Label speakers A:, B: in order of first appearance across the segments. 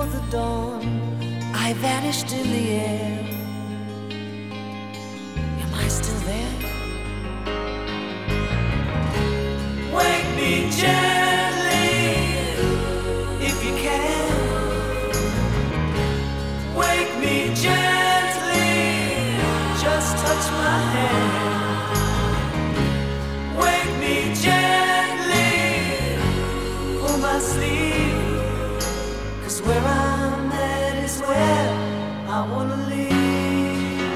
A: before the dawn, I vanished in the air. Am I still there? Wake me gently if you can. Wake me gently, just touch my hand. Wake me gently, pull my sleeve, 'cause where I'm at is where I wanna leave.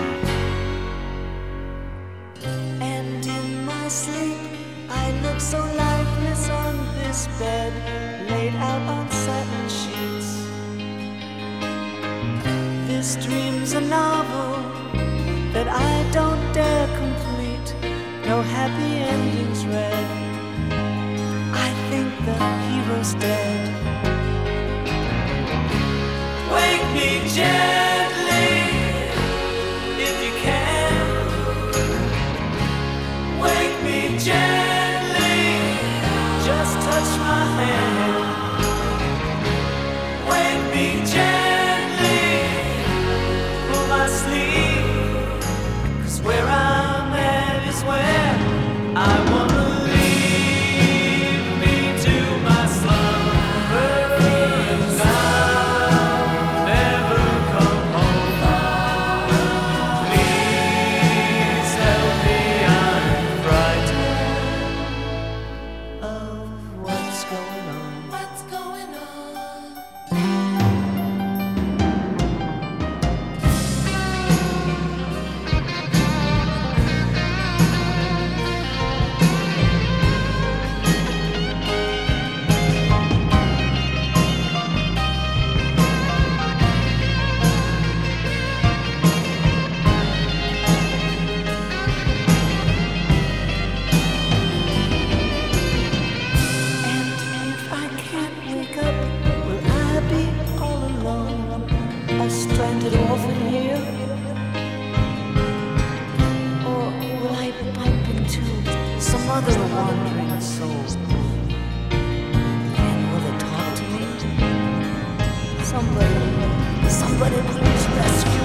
A: And in my sleep I look so lifeless on this bed, laid out on satin sheets. This dream's a novel that I don't dare complete. No happy endings read. I think the hero's dead. Wake me gently if you can. Wake me gently, just touch my hand. Wake me gently, pull my sleeve, 'cause where I'm at is where I wanna leave. Me to my slumbers, I'll never come home. Please help me, I'm frightened of what's going on. What's going on? Stranded orphan here, or will I bump into some other wandering soul? And will it talk to me? Somebody please rescue